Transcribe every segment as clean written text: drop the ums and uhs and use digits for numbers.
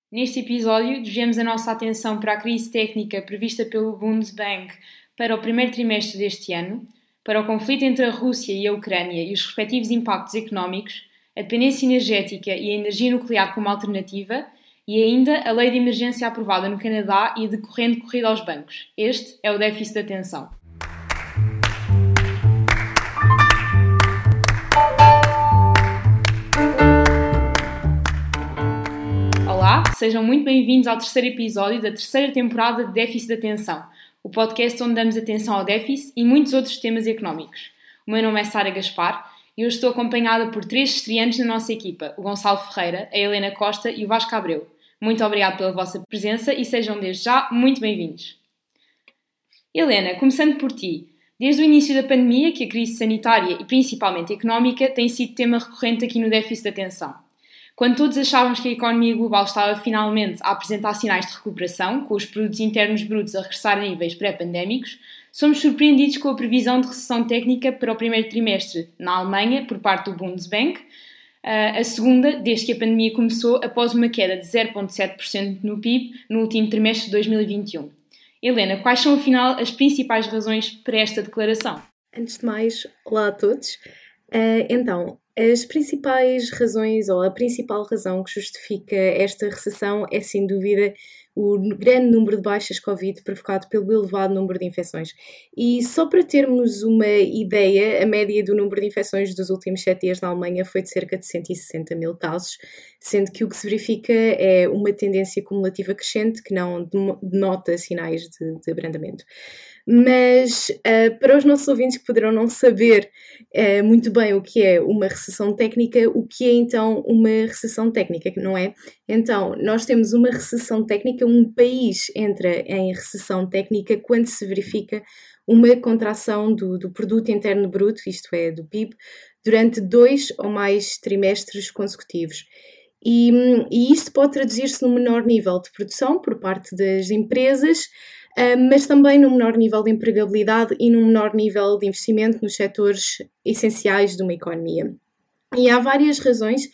Neste episódio, desviamos a nossa atenção para a crise técnica prevista pelo Bundesbank para o primeiro trimestre deste ano, para o conflito entre a Rússia e a Ucrânia e os respectivos impactos económicos, a dependência energética e a energia nuclear como alternativa, e ainda a lei de emergência aprovada no Canadá e a decorrente corrida aos bancos. Este é o déficit de atenção. Olá, sejam muito bem-vindos ao terceiro episódio da terceira temporada de Déficit de Atenção, o podcast onde damos atenção ao déficit e muitos outros temas económicos. O meu nome é Sara Gaspar e eu estou acompanhada por três estreantes na nossa equipa, o Gonçalo Ferreira, a Helena Costa e o Vasco Abreu. Muito obrigada pela vossa presença e sejam desde já muito bem-vindos. Helena, começando por ti. Desde o início da pandemia, que a crise sanitária e principalmente económica tem sido tema recorrente aqui no Déficit de Atenção. Quando todos achávamos que a economia global estava finalmente a apresentar sinais de recuperação, com os produtos internos brutos a regressar a níveis pré-pandémicos, somos surpreendidos com a previsão de recessão técnica para o primeiro trimestre na Alemanha, por parte do Bundesbank, a segunda desde que a pandemia começou, após uma queda de 0,7% no PIB no último trimestre de 2021. Helena, quais são afinal as principais razões para esta declaração? Antes de mais, olá a todos. As principais razões, ou a principal razão que justifica esta recessão é, sem dúvida, o grande número de baixas Covid provocado pelo elevado número de infecções. E só para termos uma ideia, a média do número de infecções dos últimos 7 dias na Alemanha foi de cerca de 160 mil casos, sendo que o que se verifica é uma tendência cumulativa crescente que não denota sinais de abrandamento. Mas para os nossos ouvintes que poderão não saber muito bem o que é uma recessão técnica, o que é então uma recessão técnica, não é? Então, nós temos uma recessão técnica, um país entra em recessão técnica quando se verifica uma contração do produto interno bruto, isto é, do PIB, durante 2 ou mais trimestres consecutivos. E isto pode traduzir-se num menor nível de produção por parte das empresas, mas também num menor nível de empregabilidade e num menor nível de investimento nos setores essenciais de uma economia. E há várias razões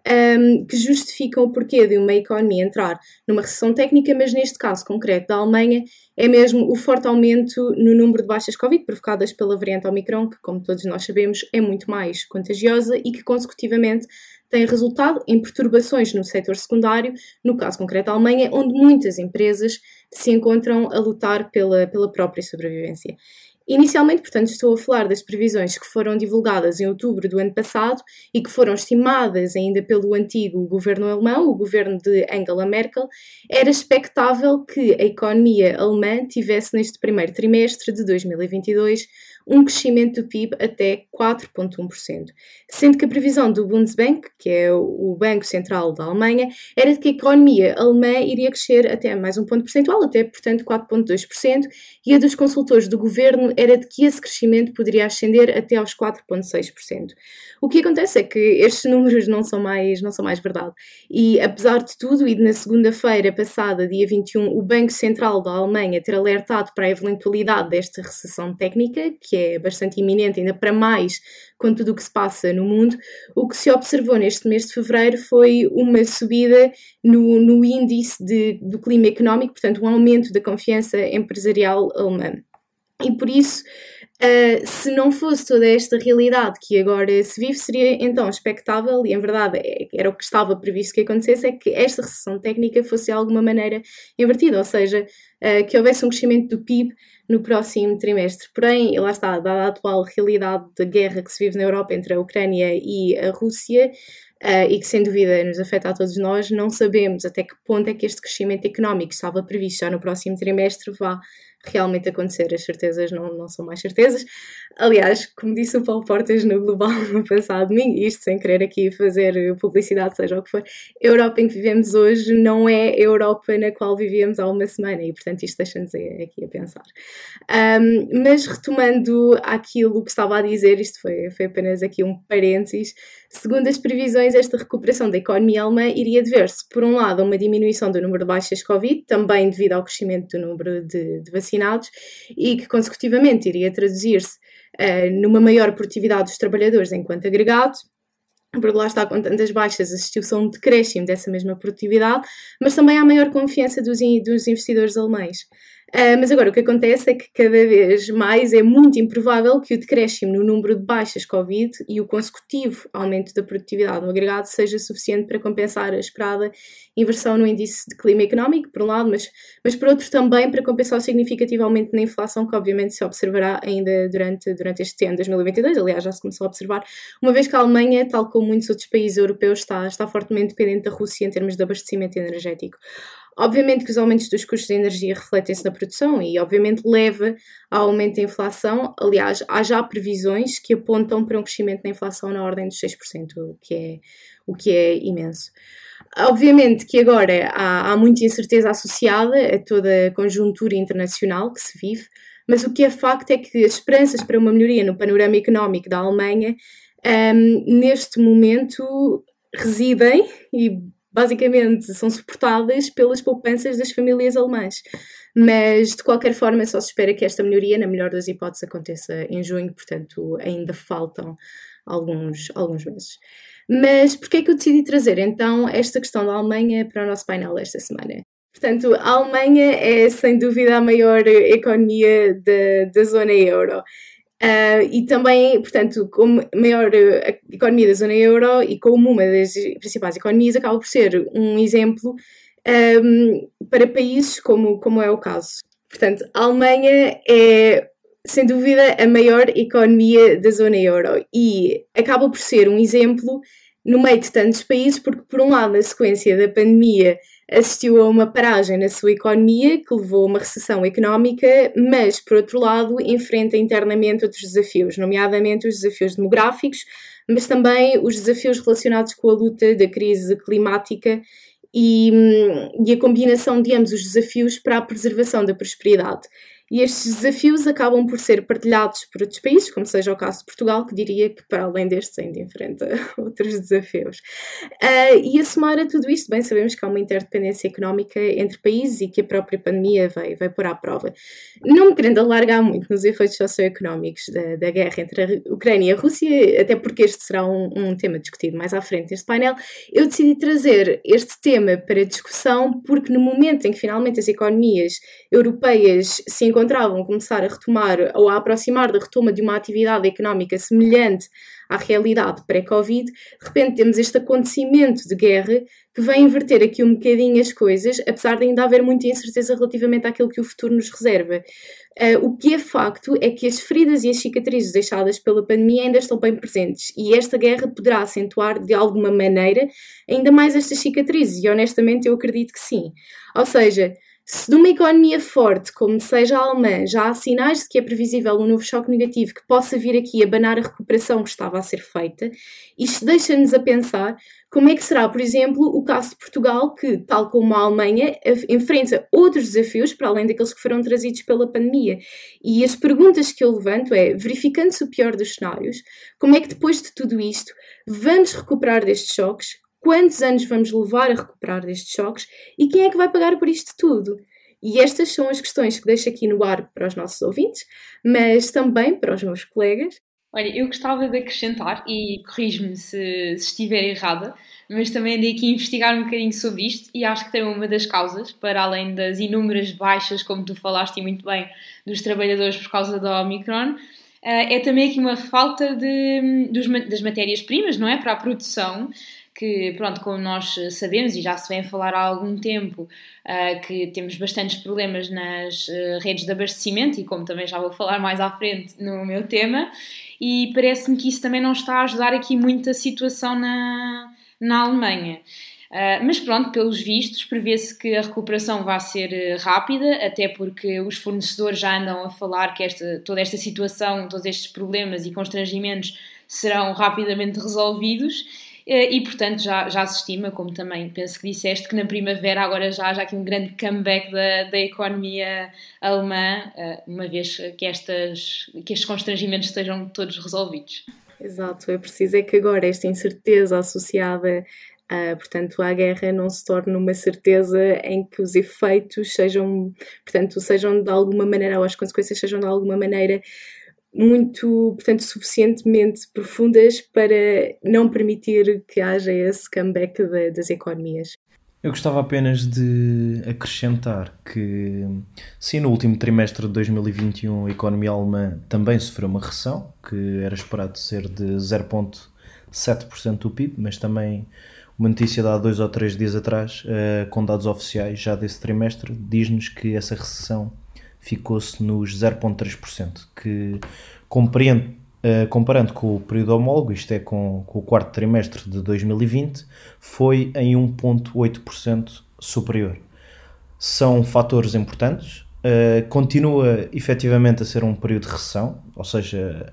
que justificam o porquê de uma economia entrar numa recessão técnica, mas neste caso concreto da Alemanha é mesmo o forte aumento no número de baixas Covid provocadas pela variante Omicron, que, como todos nós sabemos, é muito mais contagiosa e que consecutivamente tem resultado em perturbações no setor secundário, no caso concreto da Alemanha, onde muitas empresas se encontram a lutar pela própria sobrevivência. Inicialmente, portanto, estou a falar das previsões que foram divulgadas em outubro do ano passado e que foram estimadas ainda pelo antigo governo alemão, o governo de Angela Merkel. Era expectável que a economia alemã tivesse neste primeiro trimestre de 2022 um crescimento do PIB até 4,1%, sendo que a previsão do Bundesbank, que é o Banco Central da Alemanha, era de que a economia alemã iria crescer até mais um ponto percentual, até, portanto, 4,2%, e a dos consultores do governo era de que esse crescimento poderia ascender até aos 4,6%. O que acontece é que estes números não são mais verdade. E, apesar de tudo, e na segunda-feira passada, dia 21, o Banco Central da Alemanha ter alertado para a eventualidade desta recessão técnica, que é bastante iminente, ainda para mais com tudo o que se passa no mundo, o que se observou neste mês de fevereiro foi uma subida no índice do clima económico, portanto, um aumento da confiança empresarial alemã. E por isso, se não fosse toda esta realidade que agora se vive, seria então expectável, e em verdade era o que estava previsto que acontecesse, é que esta recessão técnica fosse de alguma maneira invertida, ou seja, que houvesse um crescimento do PIB no próximo trimestre. Porém, lá está, dada a atual realidade da guerra que se vive na Europa entre a Ucrânia e a Rússia, e que sem dúvida nos afeta a todos nós, não sabemos até que ponto é que este crescimento económico que estava previsto já no próximo trimestre vá realmente acontecer. As certezas não são mais certezas. Aliás, como disse o Paulo Portas no Global no passado domingo, isto sem querer aqui fazer publicidade, seja o que for, a Europa em que vivemos hoje não é a Europa na qual vivíamos há uma semana e, portanto, isto deixa-nos aqui a pensar. Mas retomando aquilo que estava a dizer, isto foi apenas aqui um parênteses. Segundo as previsões, esta recuperação da economia alemã iria dever-se, por um lado, a uma diminuição do número de baixas Covid, também devido ao crescimento do número de vacinados, e que consecutivamente iria traduzir-se numa maior produtividade dos trabalhadores enquanto agregado, porque lá está, com tantas baixas, assistiu-se a um decréscimo dessa mesma produtividade, mas também há maior confiança dos investidores alemães. Mas agora o que acontece é que cada vez mais é muito improvável que o decréscimo no número de baixas Covid e o consecutivo aumento da produtividade no agregado seja suficiente para compensar a esperada inversão no índice de clima económico, por um lado, mas por outro também para compensar significativamente na inflação, que obviamente se observará ainda durante este ano 2022, aliás já se começou a observar, uma vez que a Alemanha, tal como muitos outros países europeus, está fortemente dependente da Rússia em termos de abastecimento energético. Obviamente que os aumentos dos custos de energia refletem-se na produção e, obviamente, leva ao aumento da inflação. Aliás, há já previsões que apontam para um crescimento da inflação na ordem dos 6%, o que é imenso. Obviamente que agora há muita incerteza associada a toda a conjuntura internacional que se vive, mas o que é facto é que as esperanças para uma melhoria no panorama económico da Alemanha, neste momento, residem e basicamente são suportadas pelas poupanças das famílias alemãs. Mas, de qualquer forma, só se espera que esta melhoria, na melhor das hipóteses, aconteça em junho, portanto, ainda faltam alguns meses. Mas porquê é que eu decidi trazer, então, esta questão da Alemanha para o nosso painel esta semana? Portanto, a Alemanha é, sem dúvida, a maior economia da zona euro. E também, portanto, como maior economia da zona euro e como uma das principais economias, acaba por ser um exemplo para países como é o caso. Portanto, a Alemanha é, sem dúvida, a maior economia da zona euro e acaba por ser um exemplo no meio de tantos países, porque, por um lado, na sequência da pandemia, assistiu a uma paragem na sua economia que levou a uma recessão económica, mas, por outro lado, enfrenta internamente outros desafios, nomeadamente os desafios demográficos, mas também os desafios relacionados com a luta da crise climática e a combinação de ambos os desafios para a preservação da prosperidade. E estes desafios acabam por ser partilhados por outros países, como seja o caso de Portugal, que diria que, para além destes, ainda enfrenta outros desafios. E a somar a tudo isto, bem sabemos que há uma interdependência económica entre países e que a própria pandemia vai pôr à prova. Não me querendo alargar muito nos efeitos socioeconómicos da guerra entre a Ucrânia e a Rússia, até porque este será um tema discutido mais à frente neste painel, eu decidi trazer este tema para discussão porque no momento em que finalmente as economias europeias se encontravam a começar a retomar ou a aproximar da retoma de uma atividade económica semelhante à realidade pré-Covid, de repente temos este acontecimento de guerra que vem inverter aqui um bocadinho as coisas, apesar de ainda haver muita incerteza relativamente àquilo que o futuro nos reserva. O que é facto é que as feridas e as cicatrizes deixadas pela pandemia ainda estão bem presentes e esta guerra poderá acentuar de alguma maneira ainda mais estas cicatrizes e honestamente eu acredito que sim. Ou seja, se numa economia forte, como seja a alemã, já há sinais de que é previsível um novo choque negativo que possa vir aqui abanar a recuperação que estava a ser feita, isto deixa-nos a pensar como é que será, por exemplo, o caso de Portugal, que, tal como a Alemanha, enfrenta outros desafios, para além daqueles que foram trazidos pela pandemia. E as perguntas que eu levanto é, verificando-se o pior dos cenários, como é que depois de tudo isto vamos recuperar destes choques? Quantos anos vamos levar a recuperar destes choques e quem é que vai pagar por isto tudo? E estas são as questões que deixo aqui no ar para os nossos ouvintes, mas também para os meus colegas. Olha, eu gostava de acrescentar, e corrijo-me se estiver errada, mas também andei aqui a investigar um bocadinho sobre isto e acho que tem uma das causas, para além das inúmeras baixas, como tu falaste e muito bem, dos trabalhadores por causa da Omicron, é também aqui uma falta das matérias-primas, não é? Para a produção, que, pronto, como nós sabemos e já se vem a falar há algum tempo, que temos bastantes problemas nas redes de abastecimento e como também já vou falar mais à frente no meu tema, e parece-me que isso também não está a ajudar aqui muito a situação na Alemanha. Mas pronto, pelos vistos, prevê-se que a recuperação vai ser rápida, até porque os fornecedores já andam a falar que toda esta situação, todos estes problemas e constrangimentos serão rapidamente resolvidos. E, portanto, já se estima, como também penso que disseste, que na primavera agora já há aqui um grande comeback da economia alemã, uma vez que estes constrangimentos estejam todos resolvidos. Exato, é preciso é que agora esta incerteza associada portanto, à guerra não se torne uma certeza em que os efeitos sejam de alguma maneira, ou as consequências sejam de alguma maneira muito, portanto, suficientemente profundas para não permitir que haja esse comeback das economias. Eu gostava apenas de acrescentar que, sim, no último trimestre de 2021 a economia alemã também sofreu uma recessão, que era esperado ser de 0,7% do PIB, mas também uma notícia de há 2 ou 3 dias atrás, com dados oficiais já desse trimestre, diz-nos que essa recessão ficou-se nos 0,3%, que comparando com o período homólogo, isto é, com o quarto trimestre de 2020, foi em 1,8% superior. São fatores importantes, continua efetivamente a ser um período de recessão, ou seja,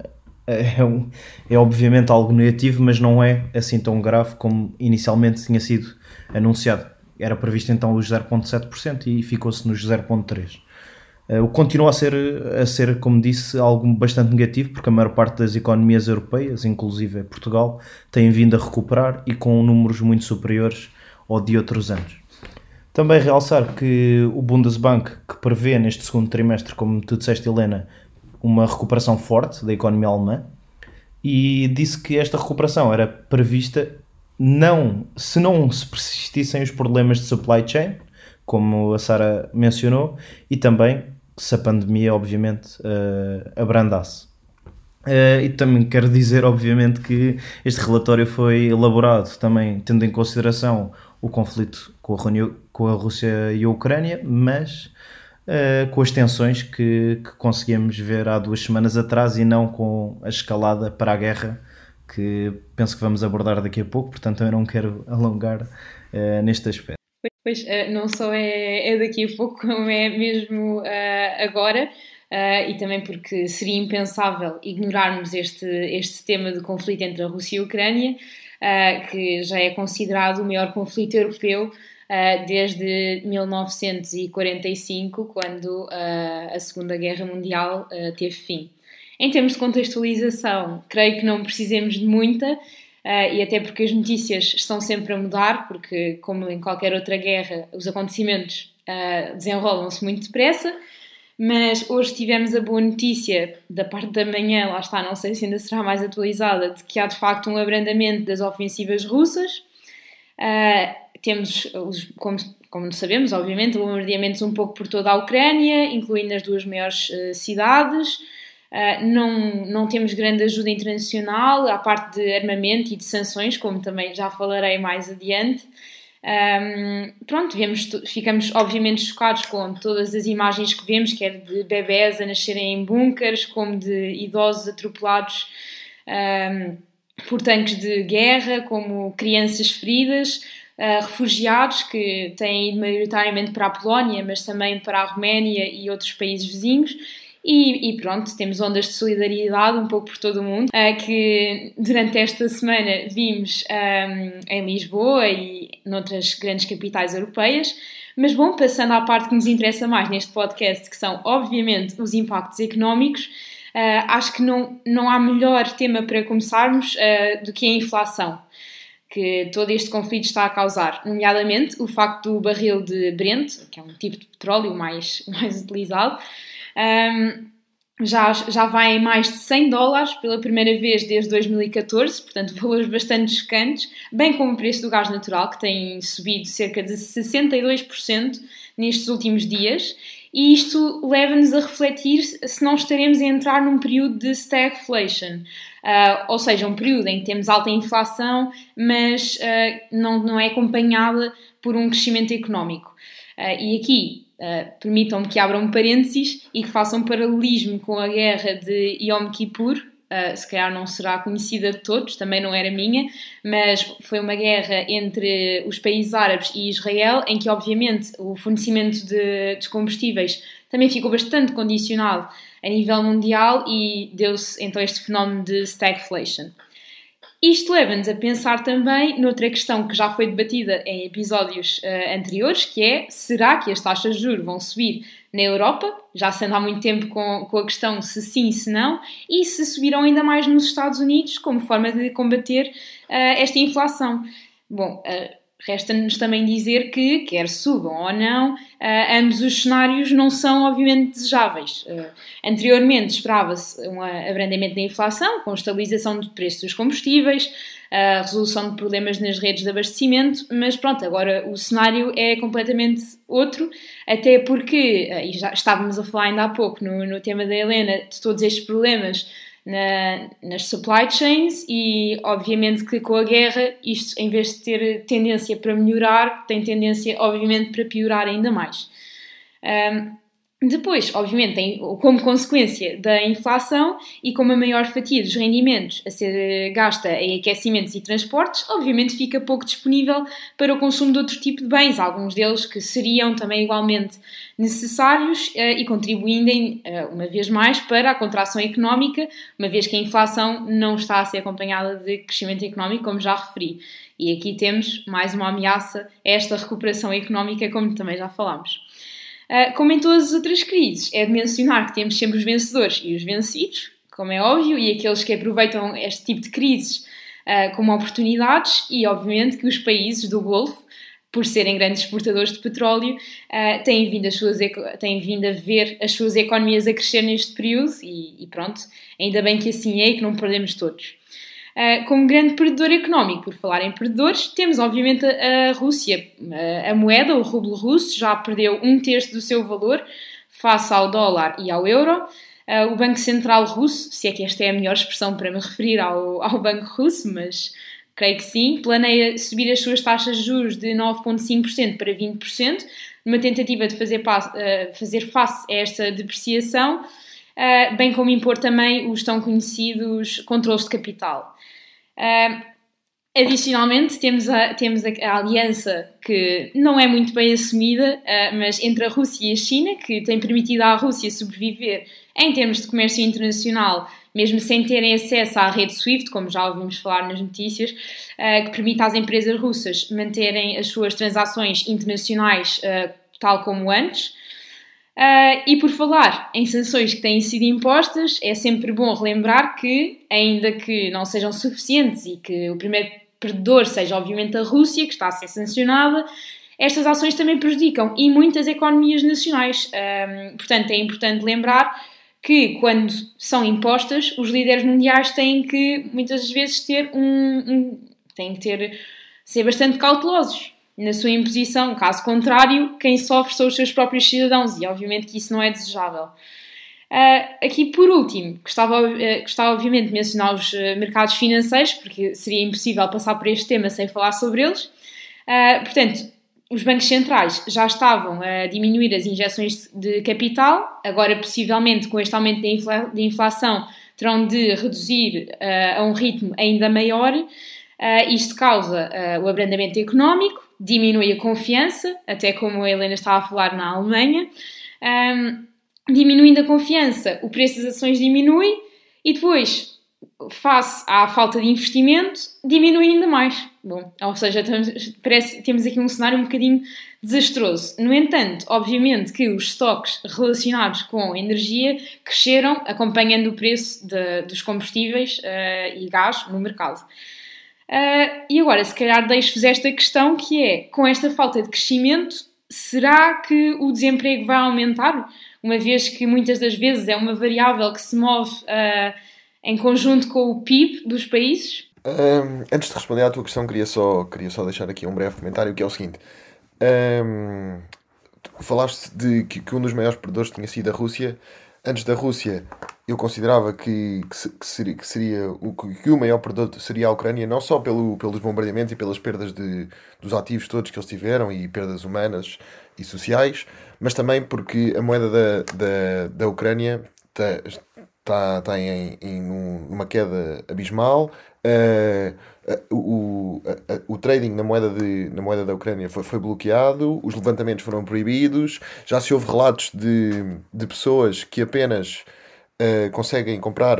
é obviamente algo negativo, mas não é assim tão grave como inicialmente tinha sido anunciado. Era previsto então os 0,7% e ficou-se nos 0,3%. O que continua a ser, como disse, algo bastante negativo, porque a maior parte das economias europeias, inclusive Portugal, têm vindo a recuperar e com números muito superiores ao de outros anos. Também realçar que o Bundesbank, que prevê neste segundo trimestre, como tu disseste, Helena, uma recuperação forte da economia alemã, e disse que esta recuperação era prevista se não se persistissem os problemas de supply chain, como a Sara mencionou, e também se a pandemia, obviamente, abrandasse. E também quero dizer, obviamente, que este relatório foi elaborado também tendo em consideração o conflito com a Rússia e a Ucrânia, mas com as tensões que conseguimos ver há 2 semanas atrás e não com a escalada para a guerra, que penso que vamos abordar daqui a pouco, portanto eu não quero alongar neste aspecto. Pois, não só é daqui a pouco, como é mesmo agora, e também porque seria impensável ignorarmos este tema de conflito entre a Rússia e a Ucrânia, que já é considerado o maior conflito europeu desde 1945, quando a Segunda Guerra Mundial teve fim. Em termos de contextualização, creio que não precisemos de muita, e até porque as notícias estão sempre a mudar, porque, como em qualquer outra guerra, os acontecimentos desenrolam-se muito depressa, mas hoje tivemos a boa notícia da parte da manhã, lá está, não sei se ainda será mais atualizada, de que há de facto um abrandamento das ofensivas russas. Temos, como sabemos, obviamente, bombardeamentos um pouco por toda a Ucrânia, incluindo as 2 maiores cidades. Não temos grande ajuda internacional, à parte de armamento e de sanções, como também já falarei mais adiante. Ficamos obviamente chocados com todas as imagens que vemos, quer de bebés a nascerem em bunkers, como de idosos atropelados por tanques de guerra, como crianças feridas, refugiados que têm ido maioritariamente para a Polónia, mas também para a Roménia e outros países vizinhos. E pronto, temos ondas de solidariedade um pouco por todo o mundo, que durante esta semana vimos em Lisboa e noutras grandes capitais europeias. Mas bom, passando à parte que nos interessa mais neste podcast, que são obviamente os impactos económicos, acho que não há melhor tema para começarmos do que a inflação que todo este conflito está a causar, nomeadamente o facto do barril de Brent, que é um tipo de petróleo mais utilizado, já vai em mais de $100 pela primeira vez desde 2014, portanto valores bastante chocantes, bem como o preço do gás natural, que tem subido cerca de 62% nestes últimos dias, e isto leva-nos a refletir se não estaremos a entrar num período de stagflation, ou seja, um período em que temos alta inflação, mas não é acompanhada por um crescimento económico. E aqui permitam-me que abra um parênteses e que faça um paralelismo com a guerra de Yom Kippur. Se calhar não será conhecida de todos, também não era minha, mas foi uma guerra entre os países árabes e Israel, em que obviamente o fornecimento dos combustíveis também ficou bastante condicionado a nível mundial e deu-se então este fenómeno de stagflation. Isto leva-nos a pensar também noutra questão que já foi debatida em episódios anteriores, que é, será que as taxas de juros vão subir na Europa? Já se anda há muito tempo com a questão se sim, se não, e se subirão ainda mais nos Estados Unidos como forma de combater esta inflação. Bom, resta-nos também dizer que, quer subam ou não, ambos os cenários não são obviamente desejáveis. Anteriormente esperava-se um abrandamento da inflação, com estabilização do preço dos combustíveis, a resolução de problemas nas redes de abastecimento, mas pronto, agora o cenário é completamente outro, até porque, e já estávamos a falar ainda há pouco no tema da Helena, de todos estes problemas nas supply chains, e obviamente que com a guerra isto, em vez de ter tendência para melhorar, tem tendência obviamente para piorar ainda mais. Depois, obviamente, tem como consequência da inflação e como a maior fatia dos rendimentos a ser gasta em aquecimentos e transportes, obviamente fica pouco disponível para o consumo de outro tipo de bens, alguns deles que seriam também igualmente necessários e contribuindo, uma vez mais, para a contração económica, uma vez que a inflação não está a ser acompanhada de crescimento económico, como já referi. E aqui temos mais uma ameaça a esta recuperação económica, como também já falámos. Como em todas as outras crises, é de mencionar que temos sempre os vencedores e os vencidos, como é óbvio, e aqueles que aproveitam este tipo de crises como oportunidades, e obviamente que os países do Golfo, por serem grandes exportadores de petróleo, têm vindo a ver as suas economias a crescer neste período, e pronto, ainda bem que assim é e que não perdemos todos. Como grande perdedor económico, por falar em perdedores, temos obviamente a Rússia. A moeda, o rublo russo, já perdeu 1/3 do seu valor face ao dólar e ao euro. O Banco Central Russo, se é que esta é a melhor expressão para me referir ao Banco Russo, mas creio que sim, planeia subir as suas taxas de juros de 9,5% para 20%, numa tentativa de fazer face a esta depreciação, bem como impor também os tão conhecidos controlos de capital. Adicionalmente, temos a aliança que não é muito bem assumida, mas entre a Rússia e a China, que tem permitido à Rússia sobreviver em termos de comércio internacional, mesmo sem terem acesso à rede SWIFT, como já ouvimos falar nas notícias, que permite às empresas russas manterem as suas transações internacionais tal como antes. E por falar em sanções que têm sido impostas, é sempre bom relembrar que, ainda que não sejam suficientes e que o primeiro perdedor seja obviamente a Rússia, que está a ser sancionada, estas ações também prejudicam e muitas economias nacionais. Portanto, é importante lembrar que quando são impostas, os líderes mundiais têm que muitas vezes ser bastante cautelosos na sua imposição. Caso contrário, quem sofre são os seus próprios cidadãos, e obviamente que isso não é desejável. Aqui, por último, gostava obviamente de mencionar os mercados financeiros, porque seria impossível passar por este tema sem falar sobre eles. Portanto, os bancos centrais já estavam a diminuir as injeções de capital, agora possivelmente com este aumento da inflação terão de reduzir a um ritmo ainda maior. Isto causa o abrandamento económico, diminui a confiança, até como a Helena estava a falar na Alemanha. Diminuindo a confiança, o preço das ações diminui e depois, face à falta de investimento, diminui ainda mais. Bom, ou seja, temos aqui um cenário um bocadinho desastroso. No entanto, obviamente que os estoques relacionados com energia cresceram, acompanhando o preço dos combustíveis e gás no mercado. E agora, se calhar deixo-vos esta questão, que é, com esta falta de crescimento, será que o desemprego vai aumentar? Uma vez que muitas das vezes é uma variável que se move em conjunto com o PIB dos países? Antes de responder à tua questão, queria só deixar aqui um breve comentário, que é o seguinte. Falaste de que um dos maiores perdedores tinha sido a Rússia. Antes da Rússia, eu considerava que o maior perdedor seria a Ucrânia, não só pelos bombardeamentos e pelas perdas dos ativos todos que eles tiveram e perdas humanas e sociais, mas também porque a moeda da Ucrânia está numa queda abismal. O trading na moeda da Ucrânia foi bloqueado, os levantamentos foram proibidos, já se houve relatos de pessoas que apenas conseguem comprar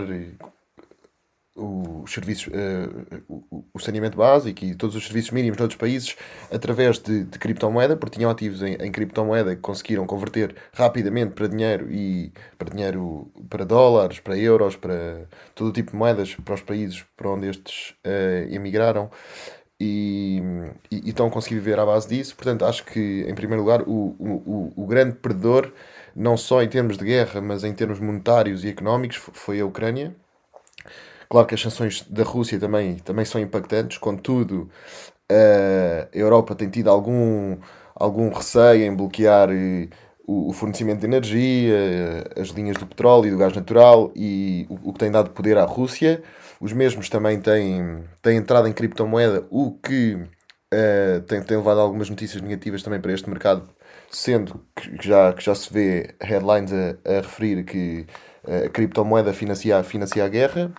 os serviços, o saneamento básico e todos os serviços mínimos noutros países através de criptomoeda, porque tinham ativos em criptomoeda que conseguiram converter rapidamente para dinheiro, para dólares, para euros, para todo o tipo de moedas para os países para onde estes emigraram. e estão a conseguir viver à base disso. Portanto, acho que, em primeiro lugar, o grande perdedor, não só em termos de guerra, mas em termos monetários e económicos, foi a Ucrânia. Claro que as sanções da Rússia também são impactantes, contudo, a Europa tem tido algum receio em bloquear o fornecimento de energia, as linhas do petróleo e do gás natural, e o que tem dado poder à Rússia. Os mesmos também têm entrado em criptomoeda, o que tem levado a algumas notícias negativas também para este mercado, sendo que já se vê headlines a referir que a criptomoeda financia a guerra.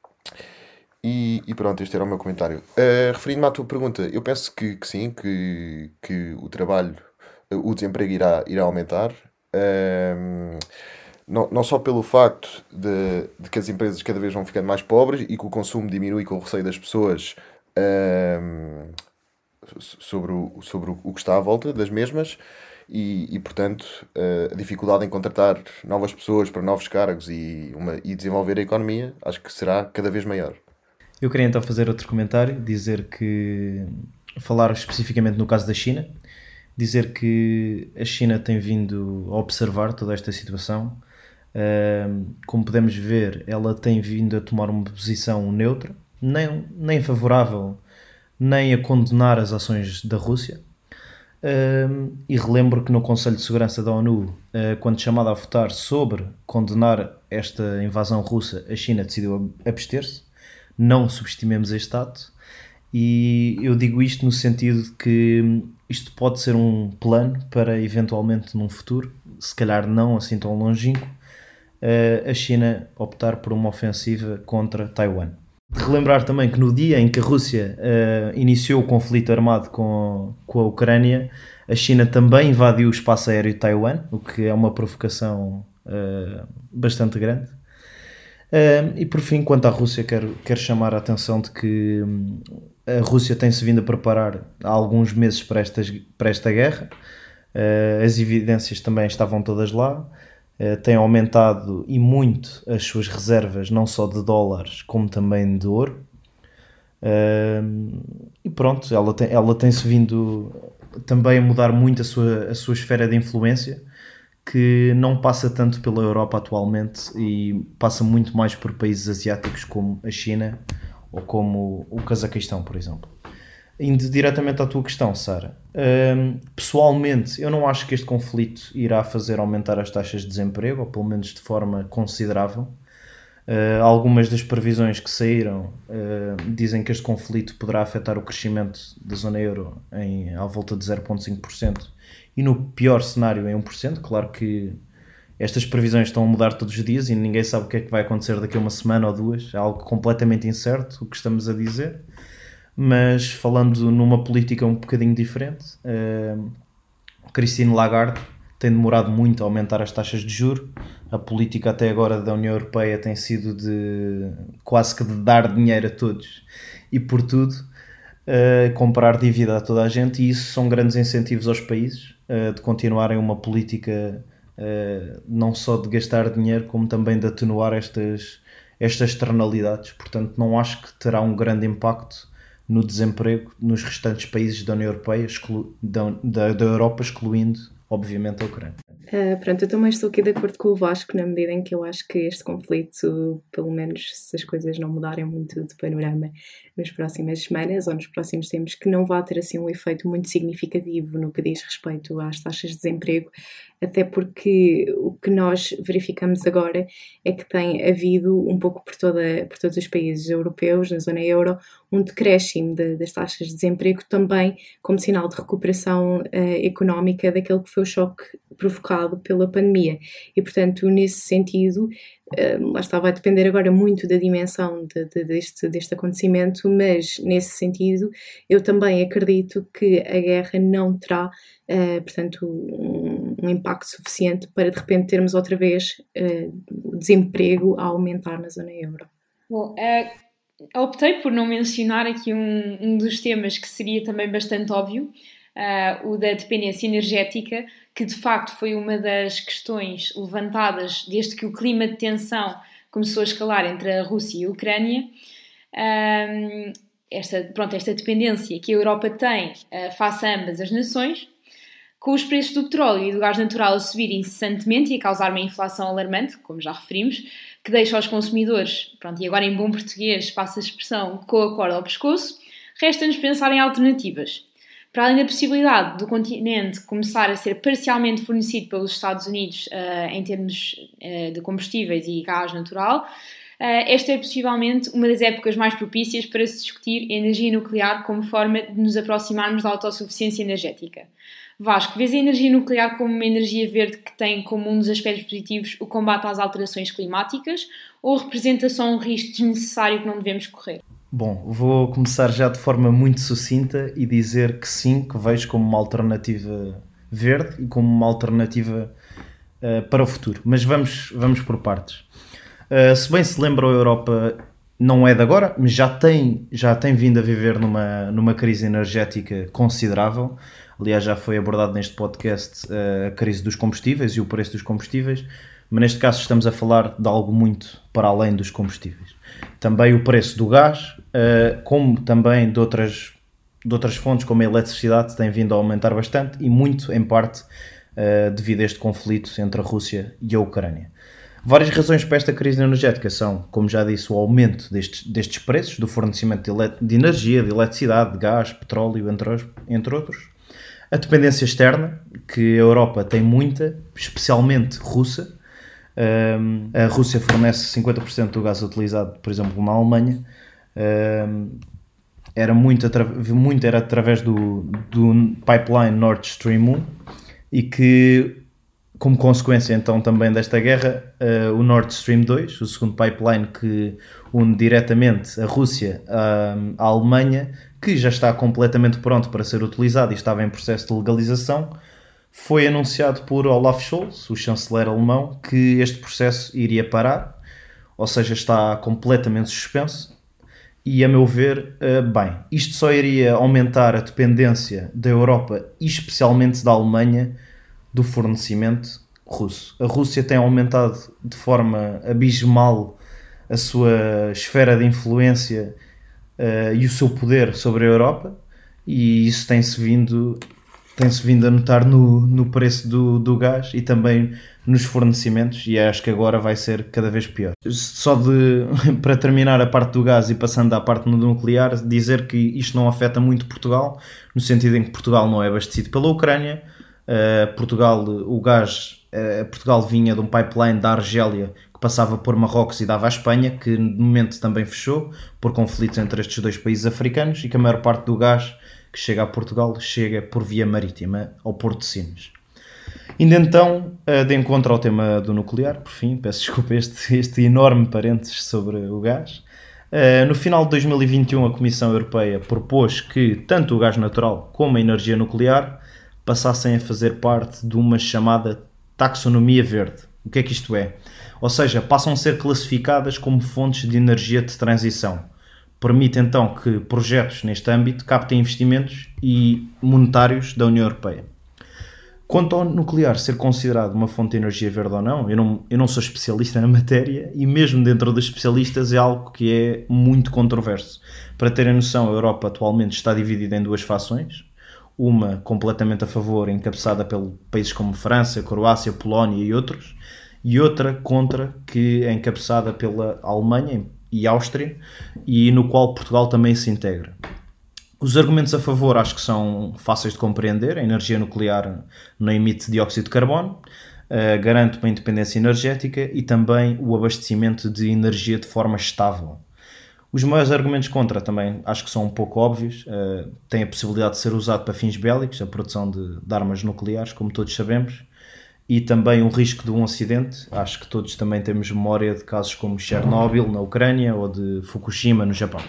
E pronto, este era o meu comentário. Referindo-me à tua pergunta, eu penso que sim, que o trabalho, o desemprego irá aumentar. Não só pelo facto de que as empresas cada vez vão ficando mais pobres e que o consumo diminui com o receio das pessoas sobre o que está à volta das mesmas. Portanto, a dificuldade em contratar novas pessoas para novos cargos e desenvolver a economia, acho que será cada vez maior. Eu queria então fazer outro comentário, falar especificamente no caso da China, dizer que a China tem vindo a observar toda esta situação. Como podemos ver, ela tem vindo a tomar uma posição neutra, nem favorável, nem a condenar as ações da Rússia. E relembro que no Conselho de Segurança da ONU, quando chamada a votar sobre condenar esta invasão russa, a China decidiu abster-se. Não subestimemos este ato, e eu digo isto no sentido de que isto pode ser um plano para eventualmente num futuro, se calhar não assim tão longínquo, a China optar por uma ofensiva contra Taiwan. Relembrar também que no dia em que a Rússia iniciou o conflito armado com a Ucrânia, a China também invadiu o espaço aéreo de Taiwan, o que é uma provocação bastante grande. E por fim, quanto à Rússia, quero chamar a atenção de que a Rússia tem-se vindo a preparar há alguns meses para esta guerra. As evidências também estavam todas lá. Tem aumentado e muito as suas reservas, não só de dólares, como também de ouro. E pronto, ela tem-se vindo também a mudar muito a sua esfera de influência, que não passa tanto pela Europa atualmente e passa muito mais por países asiáticos como a China ou como o Cazaquistão, por exemplo. Indo diretamente à tua questão, Sara, pessoalmente eu não acho que este conflito irá fazer aumentar as taxas de desemprego, ou pelo menos de forma considerável. Algumas das previsões que saíram dizem que este conflito poderá afetar o crescimento da zona euro à volta de 0,5%, e no pior cenário em 1%. Claro que estas previsões estão a mudar todos os dias e ninguém sabe o que é que vai acontecer daqui a uma semana ou duas. É algo completamente incerto o que estamos a dizer. Mas falando numa política um bocadinho diferente, Christine Lagarde tem demorado muito a aumentar as taxas de juros. A política até agora da União Europeia tem sido quase que de dar dinheiro a todos e por tudo, comprar dívida a toda a gente, e isso são grandes incentivos aos países de continuarem uma política não só de gastar dinheiro, como também de atenuar estas externalidades. Portanto, não acho que terá um grande impacto no desemprego nos restantes países da União Europeia, da Europa, excluindo obviamente a Ucrânia. Pronto, eu também estou aqui de acordo com o Vasco, na medida em que eu acho que este conflito, pelo menos se as coisas não mudarem muito de panorama nas próximas semanas ou nos próximos tempos, que não vai ter assim um efeito muito significativo no que diz respeito às taxas de desemprego, até porque o que nós verificamos agora é que tem havido um pouco por todos os países europeus, na zona euro, um decréscimo das taxas de desemprego, também como sinal de recuperação económica daquele que foi o choque provocado pela pandemia. E, portanto, nesse sentido, lá está, vai depender agora muito da dimensão deste acontecimento, mas nesse sentido eu também acredito que a guerra não terá, portanto, um impacto suficiente para de repente termos outra vez o desemprego a aumentar na zona euro. Bom, optei por não mencionar aqui um dos temas que seria também bastante óbvio, o da dependência energética, que de facto foi uma das questões levantadas desde que o clima de tensão começou a escalar entre a Rússia e a Ucrânia. esta dependência que a Europa tem face a ambas as nações, com os preços do petróleo e do gás natural a subir incessantemente e a causar uma inflação alarmante, como já referimos, que deixa os consumidores, e agora em bom português passa a expressão, com a corda ao pescoço, resta-nos pensar em alternativas. Para além da possibilidade do continente começar a ser parcialmente fornecido pelos Estados Unidos em termos de combustíveis e gás natural, esta é possivelmente uma das épocas mais propícias para se discutir energia nuclear como forma de nos aproximarmos da autossuficiência energética. Vasco, vês a energia nuclear como uma energia verde que tem como um dos aspectos positivos o combate às alterações climáticas ou representa só um risco desnecessário que não devemos correr? Bom, vou começar já de forma muito sucinta e dizer que sim, que vejo como uma alternativa verde e como uma alternativa para o futuro. Mas vamos por partes. Se bem se lembra, a Europa não é de agora, mas já tem vindo a viver numa crise energética considerável. Aliás, já foi abordado neste podcast a crise dos combustíveis e o preço dos combustíveis, mas neste caso estamos a falar de algo muito para além dos combustíveis. Também o preço do gás, como também de outras fontes, como a eletricidade, tem vindo a aumentar bastante e muito, em parte, devido a este conflito entre a Rússia e a Ucrânia. Várias razões para esta crise energética são, como já disse, o aumento destes preços, do fornecimento de energia, de eletricidade, de gás, petróleo, entre outros. A dependência externa, que a Europa tem muita, especialmente russa. A Rússia fornece 50% do gás utilizado, por exemplo, na Alemanha. Era muito através do pipeline Nord Stream 1 e que, como consequência então também desta guerra, o Nord Stream 2, o segundo pipeline que une diretamente a Rússia à Alemanha, que já está completamente pronto para ser utilizado e estava em processo de legalização, foi anunciado por Olaf Scholz, o chanceler alemão, que este processo iria parar, ou seja, está completamente suspenso. E, a meu ver, isto só iria aumentar a dependência da Europa e especialmente da Alemanha do fornecimento russo. A Rússia tem aumentado de forma abismal a sua esfera de influência e o seu poder sobre a Europa, e isso tem-se vindo a notar no preço do gás e também nos fornecimentos, e acho que agora vai ser cada vez pior. Para terminar a parte do gás e passando à parte do nuclear, dizer que isto não afeta muito Portugal, no sentido em que Portugal não é abastecido pela Ucrânia. Portugal vinha de um pipeline da Argélia que passava por Marrocos e dava à Espanha, que no momento também fechou por conflitos entre estes dois países africanos, e que a maior parte do gás que chega a Portugal chega por via marítima ao Porto de Sines. Indo então de encontro ao tema do nuclear, por fim, peço desculpa este enorme parênteses sobre o gás. No final de 2021 a Comissão Europeia propôs que tanto o gás natural como a energia nuclear passassem a fazer parte de uma chamada taxonomia verde. O que é que isto é? Ou seja, passam a ser classificadas como fontes de energia de transição. Permite então que projetos neste âmbito captem investimentos monetários da União Europeia. Quanto ao nuclear ser considerado uma fonte de energia verde ou não, eu não sou especialista na matéria, e mesmo dentro dos especialistas é algo que é muito controverso. Para terem noção, a Europa atualmente está dividida em duas fações. Uma completamente a favor, encabeçada por países como França, Croácia, Polónia e outros, e outra contra, que é encabeçada pela Alemanha e Áustria, e no qual Portugal também se integra. Os argumentos a favor acho que são fáceis de compreender. A energia nuclear não emite dióxido de carbono, garante uma independência energética e também o abastecimento de energia de forma estável. Os maiores argumentos contra também acho que são um pouco óbvios. Tem a possibilidade de ser usado para fins bélicos, a produção de armas nucleares, como todos sabemos, e também o risco de um acidente. Acho que todos também temos memória de casos como Chernobyl na Ucrânia ou de Fukushima no Japão.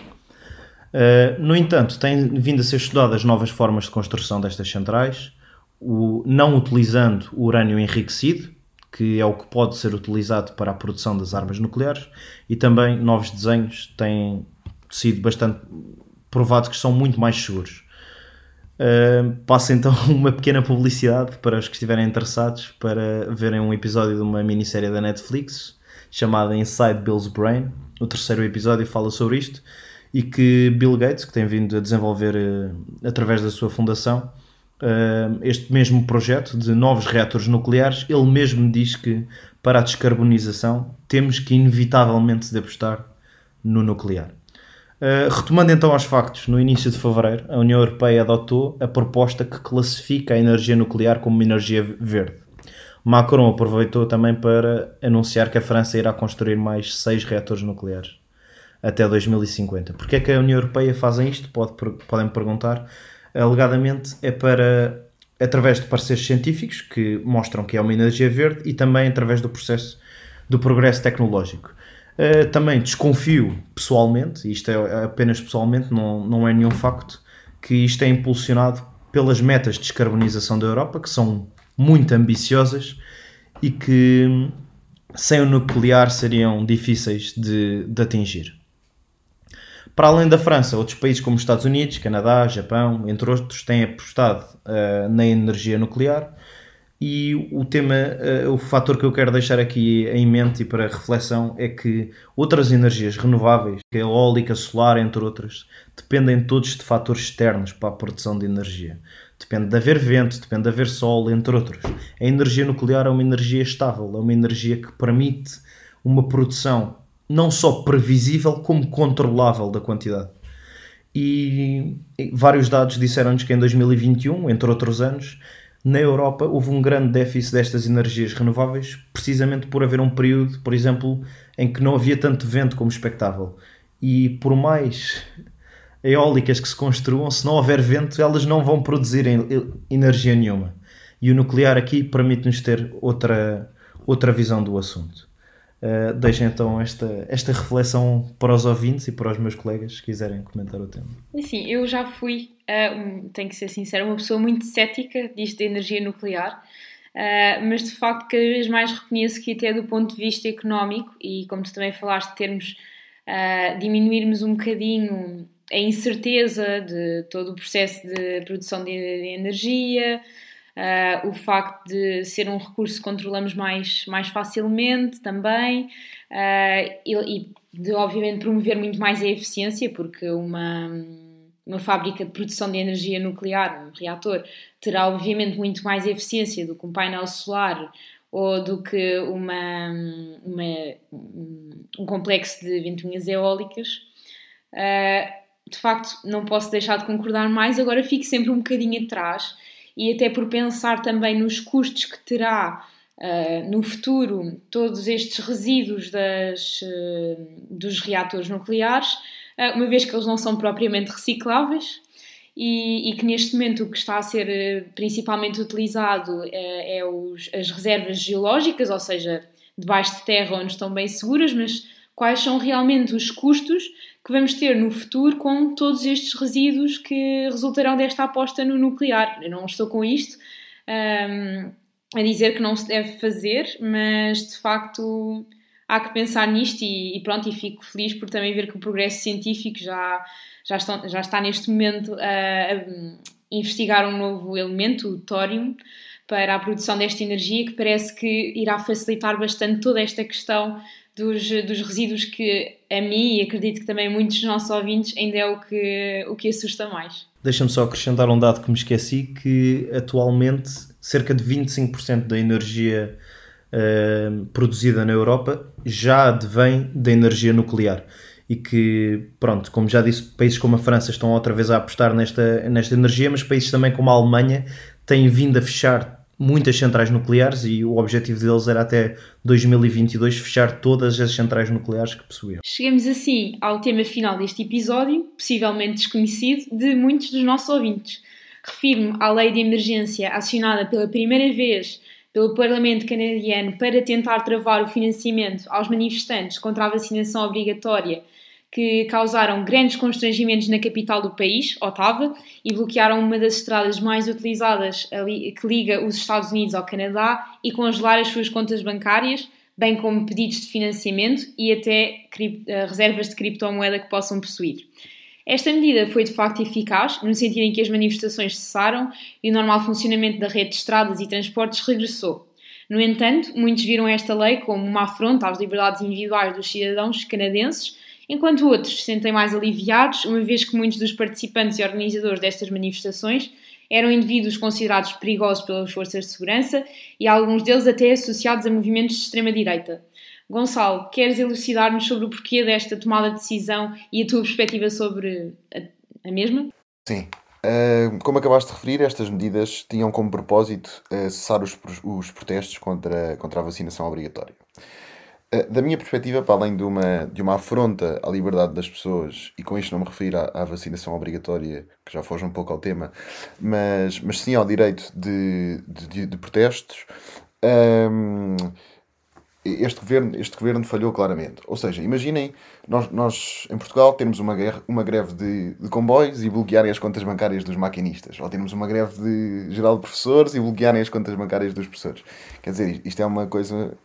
No entanto, têm vindo a ser estudadas novas formas de construção destas centrais, não utilizando o urânio enriquecido, que é o que pode ser utilizado para a produção das armas nucleares, e também novos desenhos têm sido bastante provados que são muito mais seguros. Passo então uma pequena publicidade para os que estiverem interessados para verem um episódio de uma minissérie da Netflix chamada Inside Bill's Brain. O terceiro episódio fala sobre isto, e que Bill Gates, que tem vindo a desenvolver através da sua fundação, este mesmo projeto de novos reatores nucleares, ele mesmo diz que para a descarbonização temos que inevitavelmente de apostar no nuclear. Retomando então aos factos, no início de fevereiro a União Europeia adotou a proposta que classifica a energia nuclear como uma energia verde. Macron aproveitou também para anunciar que a França irá construir mais 6 reatores nucleares até 2050. Porquê é que a União Europeia faz isto? Podem perguntar. Alegadamente é para, através de pareceres científicos que mostram que é uma energia verde e também através do processo do progresso tecnológico. Também desconfio pessoalmente, e isto é apenas pessoalmente, não é nenhum facto, que isto é impulsionado pelas metas de descarbonização da Europa, que são muito ambiciosas e que sem o nuclear seriam difíceis de atingir. Para além da França, outros países como os Estados Unidos, Canadá, Japão, entre outros, têm apostado na energia nuclear. E o fator que eu quero deixar aqui em mente e para reflexão é que outras energias renováveis, a eólica, solar, entre outras, dependem todos de fatores externos para a produção de energia. Depende de haver vento, depende de haver sol, entre outros. A energia nuclear é uma energia estável, é uma energia que permite uma produção não só previsível como controlável da quantidade. E vários dados disseram-nos que em 2021, entre outros anos, na Europa houve um grande déficit destas energias renováveis, precisamente por haver um período, por exemplo, em que não havia tanto vento como expectável. E por mais eólicas que se construam, se não houver vento, elas não vão produzir energia nenhuma. E o nuclear aqui permite-nos ter outra visão do assunto. Deixo então esta reflexão para os ouvintes e para os meus colegas, se quiserem comentar o tema. Assim, eu já fui, tenho que ser sincera, uma pessoa muito cética disto da energia nuclear, mas de facto cada vez mais reconheço que até do ponto de vista económico, e como tu também falaste de termos, diminuirmos um bocadinho a incerteza de todo o processo de produção de energia, o facto de ser um recurso que controlamos mais facilmente também, e de obviamente promover muito mais a eficiência, porque uma fábrica de produção de energia nuclear, um reator, terá obviamente muito mais eficiência do que um painel solar ou do que um complexo de ventoinhas eólicas. De facto, não posso deixar de concordar mais, agora fico sempre um bocadinho atrás, e até por pensar também nos custos que terá no futuro todos estes resíduos dos reatores nucleares, uma vez que eles não são propriamente recicláveis e que neste momento o que está a ser principalmente utilizado é as reservas geológicas, ou seja, debaixo de terra onde estão bem seguras, mas quais são realmente os custos que vamos ter no futuro com todos estes resíduos que resultarão desta aposta no nuclear. Eu não estou com isto a dizer que não se deve fazer, mas de facto há que pensar nisto e pronto, e fico feliz por também ver que o progresso científico já está neste momento a investigar um novo elemento, o tórium, para a produção desta energia, que parece que irá facilitar bastante toda esta questão dos resíduos, que a mim, e acredito que também muitos dos nossos ouvintes, ainda é o que assusta mais. Deixa-me só acrescentar um dado que me esqueci, que atualmente cerca de 25% da energia produzida na Europa já advém da energia nuclear. E que, pronto, como já disse, países como a França estão outra vez a apostar nesta energia, mas países também como a Alemanha têm vindo a fechar muitas centrais nucleares e o objetivo deles era até 2022 fechar todas as centrais nucleares que possuíam. Chegamos assim ao tema final deste episódio, possivelmente desconhecido de muitos dos nossos ouvintes. Refiro-me à lei de emergência acionada pela primeira vez pelo Parlamento canadiano para tentar travar o financiamento aos manifestantes contra a vacinação obrigatória, que causaram grandes constrangimentos na capital do país, Ottawa, e bloquearam uma das estradas mais utilizadas que liga os Estados Unidos ao Canadá e congelar as suas contas bancárias, bem como pedidos de financiamento e até reservas de criptomoeda que possam possuir. Esta medida foi de facto eficaz, no sentido em que as manifestações cessaram e o normal funcionamento da rede de estradas e transportes regressou. No entanto, muitos viram esta lei como uma afronta às liberdades individuais dos cidadãos canadenses enquanto outros se sentem mais aliviados, uma vez que muitos dos participantes e organizadores destas manifestações eram indivíduos considerados perigosos pelas forças de segurança e alguns deles até associados a movimentos de extrema-direita. Gonçalo, queres elucidar-nos sobre o porquê desta tomada de decisão e a tua perspectiva sobre a mesma? Sim. Como acabaste de referir, estas medidas tinham como propósito cessar os protestos contra a vacinação obrigatória. Da minha perspectiva, para além de uma afronta à liberdade das pessoas, e com isto não me refiro à vacinação obrigatória, que já foge um pouco ao tema, mas sim ao direito de protestos, hum, este governo falhou claramente. Ou seja, imaginem nós em Portugal temos uma greve de comboios e bloquearem as contas bancárias dos maquinistas. Ou temos uma greve geral de professores e bloquearem as contas bancárias dos professores. Quer dizer, isto é uma coisa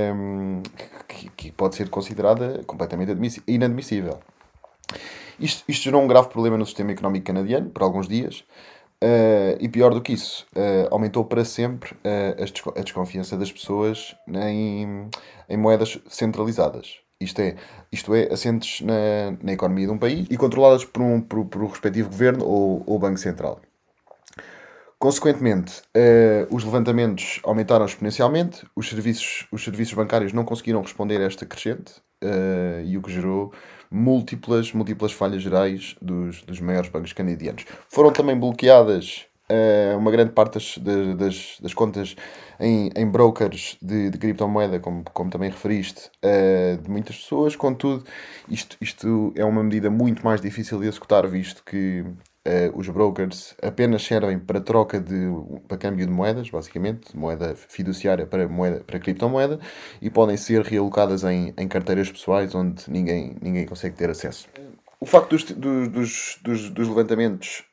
que pode ser considerada completamente inadmissível. Isto gerou um grave problema no sistema económico canadiano, por alguns dias. E pior do que isso, aumentou para sempre a desconfiança das pessoas em moedas centralizadas. Isto é, assentes na economia de um país e controladas por o respectivo governo ou Banco Central. Consequentemente, os levantamentos aumentaram exponencialmente, os serviços bancários não conseguiram responder a esta crescente, e o que gerou múltiplas falhas gerais dos maiores bancos canadianos. Foram também bloqueadas uma grande parte das contas em brokers de criptomoeda, como também referiste, de muitas pessoas. Contudo, isto é uma medida muito mais difícil de executar, visto que os brokers apenas servem para troca para câmbio de moedas, basicamente, moeda fiduciária para criptomoeda, e podem ser realocadas em carteiras pessoais onde ninguém consegue ter acesso. O facto dos levantamentos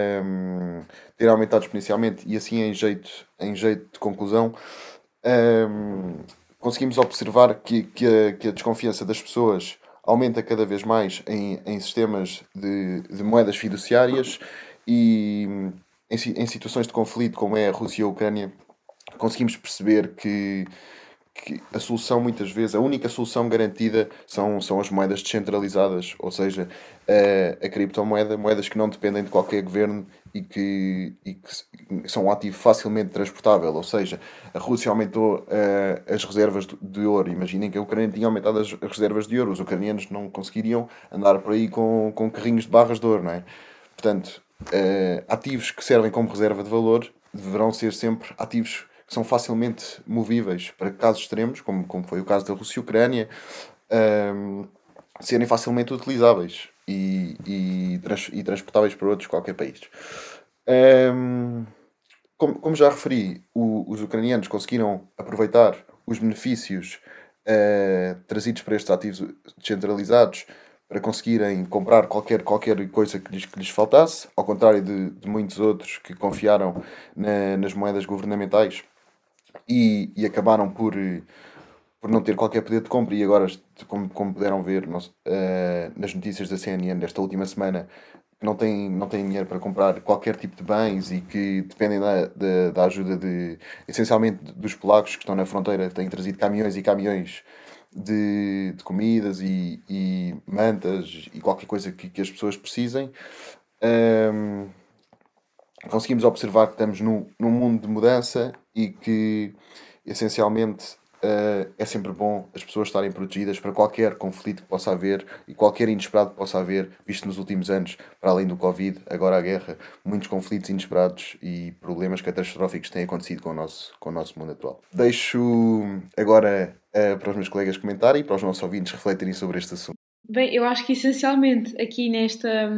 ter aumentado exponencialmente e assim em jeito de conclusão, conseguimos observar que a desconfiança das pessoas aumenta cada vez mais em sistemas de moedas fiduciárias e em situações de conflito como é a Rússia e a Ucrânia, conseguimos perceber que a solução, muitas vezes, a única solução garantida são as moedas descentralizadas, ou seja, a criptomoeda, moedas que não dependem de qualquer governo e que são um ativo facilmente transportável. Ou seja, a Rússia aumentou as reservas de ouro. Imaginem que a Ucrânia tinha aumentado as reservas de ouro. Os ucranianos não conseguiriam andar por aí com carrinhos de barras de ouro, não é? Portanto, ativos que servem como reserva de valor deverão ser sempre ativos que são facilmente movíveis para casos extremos, como foi o caso da Rússia e Ucrânia, serem facilmente utilizáveis e transportáveis para outros qualquer país. Como já referi, os ucranianos conseguiram aproveitar os benefícios trazidos para estes ativos descentralizados para conseguirem comprar qualquer coisa que lhes faltasse, ao contrário de muitos outros que confiaram nas moedas governamentais e acabaram por não ter qualquer poder de compra. E agora, como puderam ver nas notícias da CNN desta última semana, que não têm dinheiro para comprar qualquer tipo de bens e que dependem da ajuda essencialmente dos polacos que estão na fronteira, que têm trazido caminhões e caminhões de comidas e mantas e qualquer coisa que as pessoas precisem. Conseguimos observar que estamos num mundo de mudança e que essencialmente é sempre bom as pessoas estarem protegidas para qualquer conflito que possa haver e qualquer inesperado que possa haver, visto nos últimos anos, para além do Covid, agora a guerra, muitos conflitos inesperados e problemas catastróficos têm acontecido com o nosso mundo atual. Deixo agora para os meus colegas comentarem e para os nossos ouvintes refletirem sobre este assunto. Bem, eu acho que essencialmente aqui nesta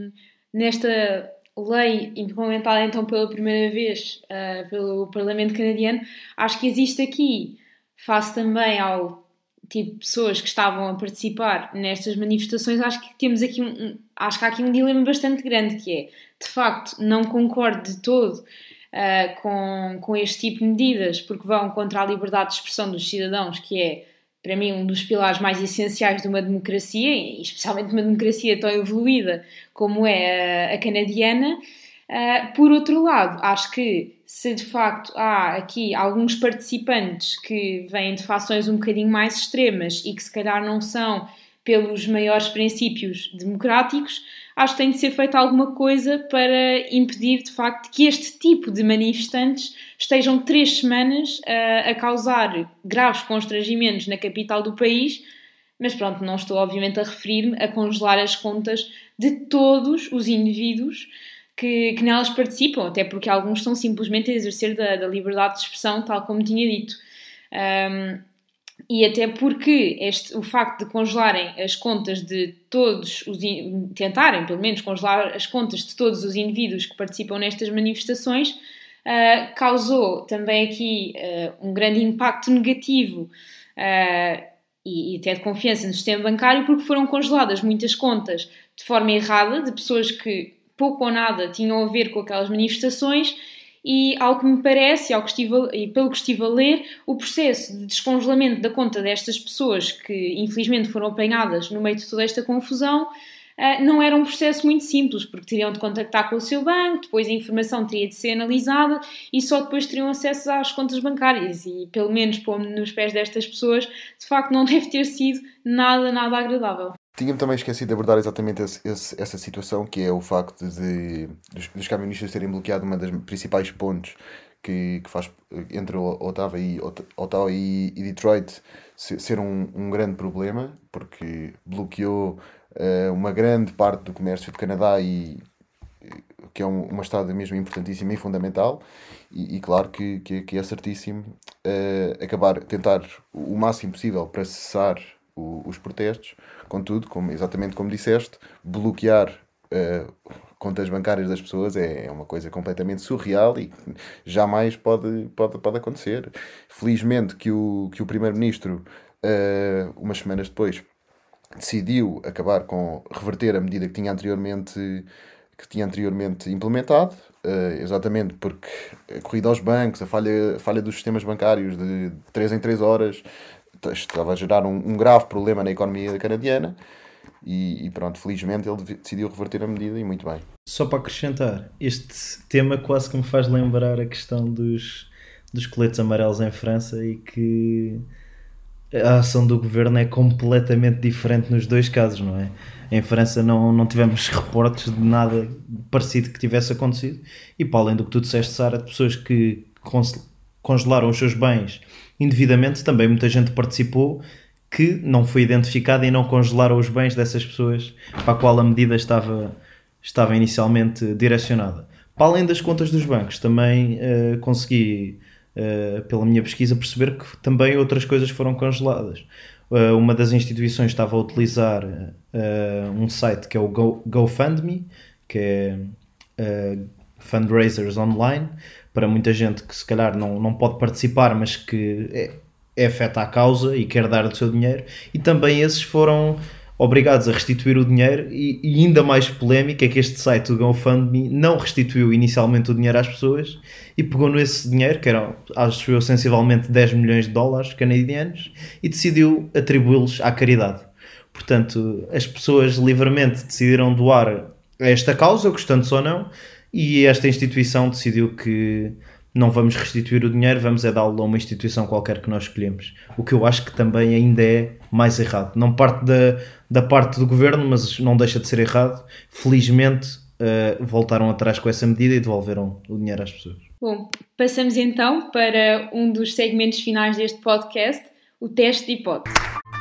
lei implementada então pela primeira vez pelo Parlamento canadiano, acho que existe aqui, face também ao tipo de pessoas que estavam a participar nestas manifestações, acho que temos aqui acho que há aqui um dilema bastante grande, que é, de facto, não concordo de todo com este tipo de medidas, porque vão contra a liberdade de expressão dos cidadãos, que é, para mim, um dos pilares mais essenciais de uma democracia, e especialmente uma democracia tão evoluída como é a canadiana. Por outro lado, acho que se de facto há aqui alguns participantes que vêm de fações um bocadinho mais extremas e que se calhar não são pelos maiores princípios democráticos, acho que tem de ser feita alguma coisa para impedir, de facto, que este tipo de manifestantes estejam 3 semanas a causar graves constrangimentos na capital do país. Mas pronto, não estou obviamente a referir-me a congelar as contas de todos os indivíduos que nelas participam, até porque alguns estão simplesmente a exercer da liberdade de expressão, tal como tinha dito. E até porque o facto de congelarem as contas de todos tentarem pelo menos congelar as contas de todos os indivíduos que participam nestas manifestações, causou também aqui um grande impacto negativo e até de confiança no sistema bancário, porque foram congeladas muitas contas de forma errada, de pessoas que pouco ou nada tinham a ver com aquelas manifestações. E, ao que me parece, e pelo que estive a ler, o processo de descongelamento da conta destas pessoas que infelizmente foram apanhadas no meio de toda esta confusão não era um processo muito simples, porque teriam de contactar com o seu banco, depois a informação teria de ser analisada e só depois teriam acesso às contas bancárias. E, pelo menos, pôr-me nos pés destas pessoas, de facto não deve ter sido nada agradável. Tinha-me também esquecido de abordar exatamente essa situação, que é o facto dos camionistas terem bloqueado uma das principais pontes que faz entre Ottawa e Detroit ser um grande problema, porque bloqueou uma grande parte do comércio do Canadá, que é uma estrada mesmo importantíssima e fundamental, e claro que é certíssimo tentar o máximo possível para cessar os protestos. Contudo, exatamente como disseste, bloquear contas bancárias das pessoas é uma coisa completamente surreal e jamais pode acontecer. Felizmente que o Primeiro-Ministro, umas semanas depois, decidiu reverter a medida que tinha anteriormente implementado, exatamente porque a corrida aos bancos, a falha dos sistemas bancários de 3 em 3 horas estava a gerar um grave problema na economia canadiana e pronto, felizmente ele decidiu reverter a medida e muito bem. Só para acrescentar, este tema quase que me faz lembrar a questão dos coletes amarelos em França e que a ação do governo é completamente diferente nos dois casos, não é? Em França não tivemos reportes de nada parecido que tivesse acontecido e para além do que tu disseste, Sara, de pessoas que congelaram os seus bens indevidamente, também muita gente participou que não foi identificada e não congelaram os bens dessas pessoas para a qual a medida estava inicialmente direcionada. Para além das contas dos bancos, também consegui, pela minha pesquisa, perceber que também outras coisas foram congeladas. Uma das instituições estava a utilizar um site que é o GoFundMe, que é fundraisers online, para muita gente que se calhar não pode participar, mas que é afeta à causa e quer dar o seu dinheiro, e também esses foram obrigados a restituir o dinheiro, e ainda mais polémico é que este site, o GoFundMe, não restituiu inicialmente o dinheiro às pessoas e pegou nesse dinheiro, que era, acho eu, sensivelmente 10 milhões de dólares canadianos, e decidiu atribuí-los à caridade. Portanto, as pessoas livremente decidiram doar a esta causa, gostando-se ou não, e esta instituição decidiu que não vamos restituir o dinheiro, vamos dá-lo a uma instituição qualquer que nós escolhemos. O que eu acho que também ainda é mais errado. Não parte da parte do governo, mas não deixa de ser errado. Felizmente, voltaram atrás com essa medida e devolveram o dinheiro às pessoas. Bom, passamos então para um dos segmentos finais deste podcast, o teste de hipótese.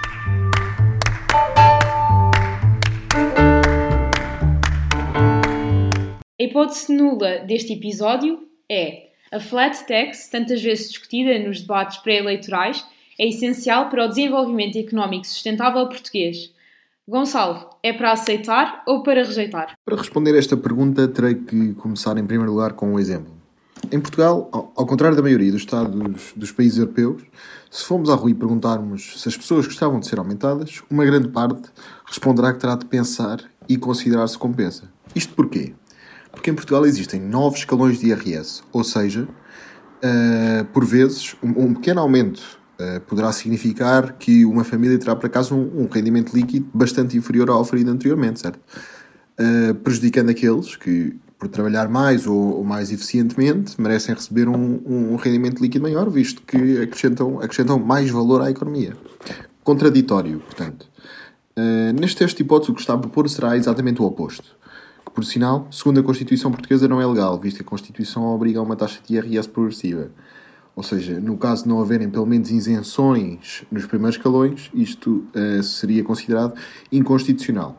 A hipótese nula deste episódio é: a flat tax, tantas vezes discutida nos debates pré-eleitorais, é essencial para o desenvolvimento económico sustentável português. Gonçalo, é para aceitar ou para rejeitar? Para responder a esta pergunta, terei que começar em primeiro lugar com um exemplo. Em Portugal, ao contrário da maioria dos estados dos países europeus, se formos à rua e perguntarmos se as pessoas gostavam de ser aumentadas, uma grande parte responderá que terá de pensar e considerar-se compensa. Isto porquê? Porque em Portugal existem 9 escalões de IRS, ou seja, por vezes, um pequeno aumento poderá significar que uma família terá para casa um rendimento líquido bastante inferior ao oferido anteriormente, certo? Prejudicando aqueles que, por trabalhar mais ou mais eficientemente, merecem receber um rendimento líquido maior, visto que acrescentam mais valor à economia. Contraditório, portanto. Neste teste de hipótese, o que está a propor será exatamente o oposto. Que, por sinal, segundo a Constituição Portuguesa, não é legal, visto que a Constituição obriga a uma taxa de IRS progressiva. Ou seja, no caso de não haverem pelo menos isenções nos primeiros escalões, isto seria considerado inconstitucional.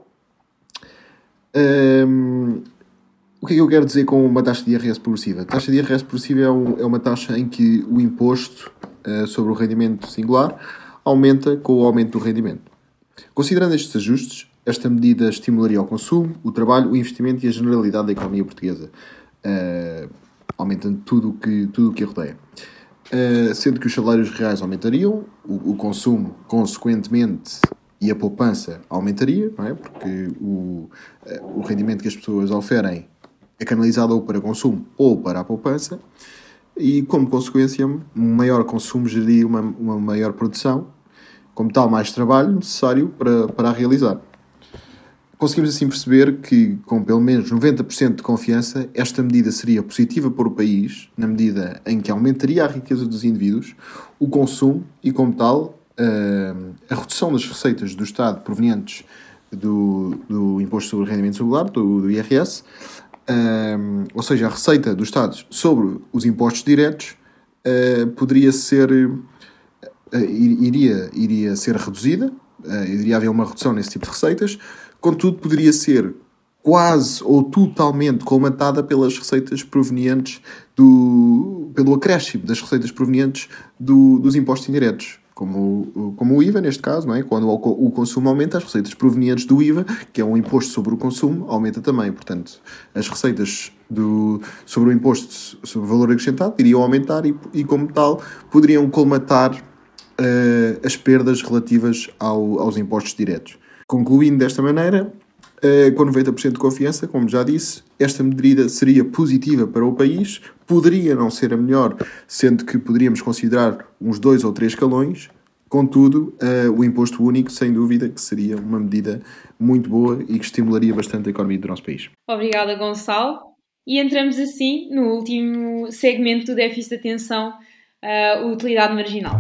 O que é que eu quero dizer com uma taxa de IRS progressiva? A taxa de IRS progressiva é uma taxa em que o imposto sobre o rendimento singular aumenta com o aumento do rendimento. Considerando estes ajustes, esta medida estimularia o consumo, o trabalho, o investimento e a generalidade da economia portuguesa, aumentando tudo o que a rodeia. Sendo que os salários reais aumentariam, o consumo, consequentemente, e a poupança aumentaria, não é? Porque o rendimento que as pessoas oferem é canalizado ou para consumo ou para a poupança, e, como consequência, um maior consumo geraria uma maior produção, como tal, mais trabalho necessário para a realizar. Conseguimos assim perceber que, com pelo menos 90% de confiança, esta medida seria positiva para o país, na medida em que aumentaria a riqueza dos indivíduos, o consumo e, como tal, a redução das receitas do Estado provenientes do Imposto sobre o Rendimento Singular, do IRS, ou seja, a receita do Estado sobre os impostos diretos iria ser reduzida, iria haver uma redução nesse tipo de receitas, contudo poderia ser quase ou totalmente colmatada pelas receitas provenientes pelo acréscimo das receitas provenientes dos impostos indiretos, como o IVA neste caso, não é? Quando o consumo aumenta, as receitas provenientes do IVA, que é um imposto sobre o consumo, aumenta também. Portanto, as receitas sobre o imposto sobre o valor acrescentado iriam aumentar e como tal, poderiam colmatar as perdas relativas aos impostos diretos. Concluindo desta maneira, com 90% de confiança, como já disse, esta medida seria positiva para o país, poderia não ser a melhor, sendo que poderíamos considerar uns 2 ou 3 escalões, contudo, o imposto único, sem dúvida, que seria uma medida muito boa e que estimularia bastante a economia do nosso país. Obrigada, Gonçalo. E entramos assim no último segmento do déficit de atenção, a utilidade marginal.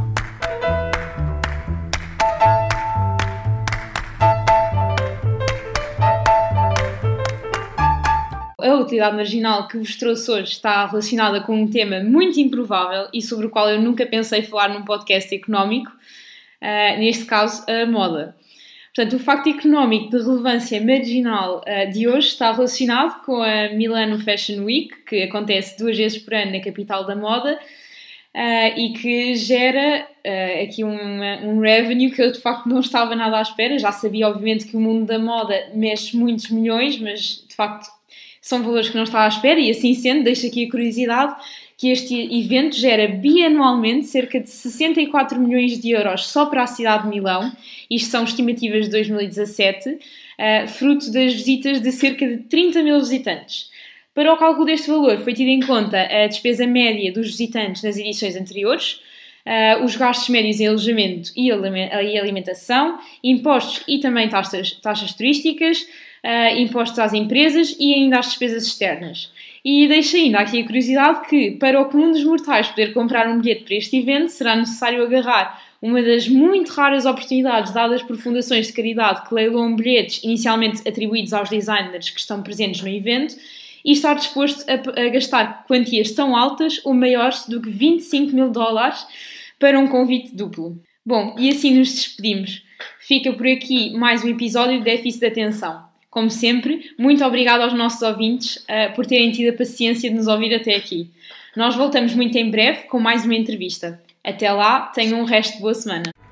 A utilidade marginal que vos trouxe hoje está relacionada com um tema muito improvável e sobre o qual eu nunca pensei falar num podcast económico, neste caso, a moda. Portanto, o facto económico de relevância marginal de hoje está relacionado com a Milano Fashion Week, que acontece 2 vezes por ano na capital da moda, e que gera aqui um revenue que eu de facto não estava nada à espera. Já sabia, obviamente, que o mundo da moda mexe muitos milhões, mas de facto são valores que não estava à espera, e assim sendo, deixo aqui a curiosidade que este evento gera bianualmente cerca de 64 milhões de euros só para a cidade de Milão. Isto são estimativas de 2017, fruto das visitas de cerca de 30 mil visitantes. Para o cálculo deste valor foi tida em conta a despesa média dos visitantes nas edições anteriores, os gastos médios em alojamento e alimentação, impostos e também taxas turísticas, impostos às empresas e ainda às despesas externas. E deixo ainda aqui a curiosidade que, para o comum dos mortais poder comprar um bilhete para este evento, será necessário agarrar uma das muito raras oportunidades dadas por fundações de caridade que leiloam bilhetes inicialmente atribuídos aos designers que estão presentes no evento e estar disposto a gastar quantias tão altas ou maiores do que 25 mil dólares para um convite duplo. Bom, e assim nos despedimos. Fica por aqui mais um episódio de Déficit de Atenção. Como sempre, muito obrigada aos nossos ouvintes por terem tido a paciência de nos ouvir até aqui. Nós voltamos muito em breve com mais uma entrevista. Até lá, tenham um resto de boa semana.